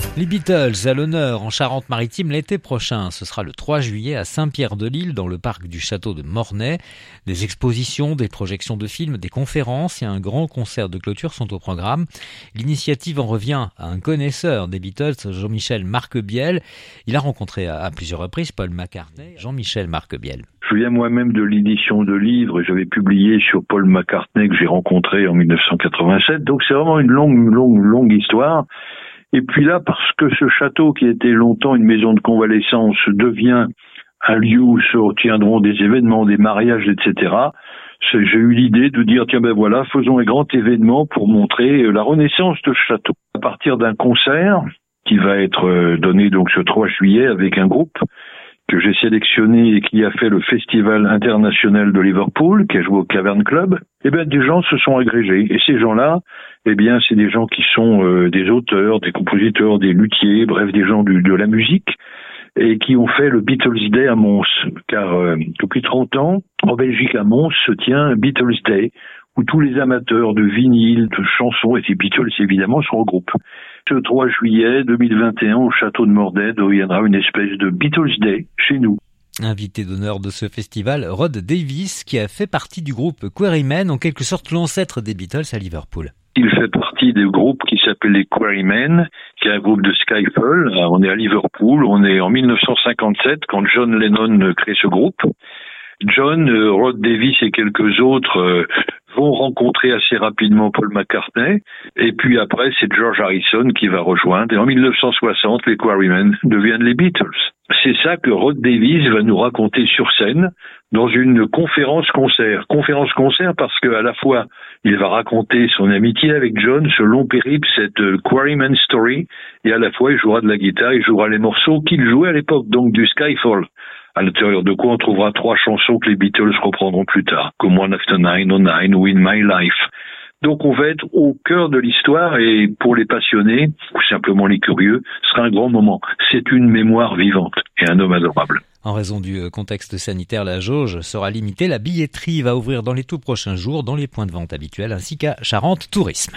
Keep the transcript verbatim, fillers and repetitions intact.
Les Beatles à l'honneur en Charente-Maritime l'été prochain. Ce sera le trois juillet à Saint-Pierre-de-l'Île dans le parc du château de Mornay. Des expositions, des projections de films, des conférences et un grand concert de clôture sont au programme. L'initiative en revient à un connaisseur des Beatles, Jean-Michel Marquebiel. Il a rencontré à plusieurs reprises Paul McCartney. Jean-Michel Marquebiel. Je viens moi-même de l'édition de livres et j'avais publié sur Paul McCartney que j'ai rencontré en dix-neuf cent quatre-vingt-sept. Donc c'est vraiment une longue, longue, longue histoire. Et puis là, parce que ce château qui était longtemps une maison de convalescence devient un lieu où se tiendront des événements, des mariages, et cetera, j'ai eu l'idée de dire, tiens ben voilà, faisons un grand événement pour montrer la renaissance de ce château. À partir d'un concert qui va être donné donc ce trois juillet avec un groupe que j'ai sélectionné et qui a fait le Festival international de Liverpool, qui a joué au Cavern Club, eh bien, des gens se sont agrégés. Et ces gens-là, eh bien, c'est des gens qui sont euh, des auteurs, des compositeurs, des luthiers, bref, des gens du, de la musique, et qui ont fait le Beatles Day à Mons. Car euh, depuis trente ans, en Belgique, à Mons, se tient un Beatles Day, où tous les amateurs de vinyle, de chansons et des Beatles, évidemment, se regroupent. Ce trois juillet deux mille vingt et un, au château de Mornay, deviendra une espèce de Beatles Day chez nous. Invité d'honneur de ce festival, Rod Davis, qui a fait partie du groupe Quarrymen, en quelque sorte l'ancêtre des Beatles à Liverpool. Il fait partie du groupe qui s'appelle les Quarrymen, qui est un groupe de Skyfall. On est à Liverpool, on est en dix-neuf cent cinquante-sept quand John Lennon crée ce groupe. John, euh, Rod Davis et quelques autres euh, vont rencontrer assez rapidement Paul McCartney, et puis après c'est George Harrison qui va rejoindre, et en dix-neuf cent soixante les Quarrymen deviennent les Beatles. C'est ça que Rod Davis va nous raconter sur scène dans une conférence-concert. Conférence-concert parce que à la fois il va raconter son amitié avec John, ce long périple, cette euh, Quarrymen Story, et à la fois il jouera de la guitare, il jouera les morceaux qu'il jouait à l'époque, donc du Skyfall. À l'intérieur de quoi on trouvera trois chansons que les Beatles reprendront plus tard, comme One After Nine, Oh Nine ou In My Life. Donc on va être au cœur de l'histoire et pour les passionnés, ou simplement les curieux, ce sera un grand moment. C'est une mémoire vivante et un homme adorable. En raison du contexte sanitaire, la jauge sera limitée. La billetterie va ouvrir dans les tout prochains jours dans les points de vente habituels ainsi qu'à Charente Tourisme.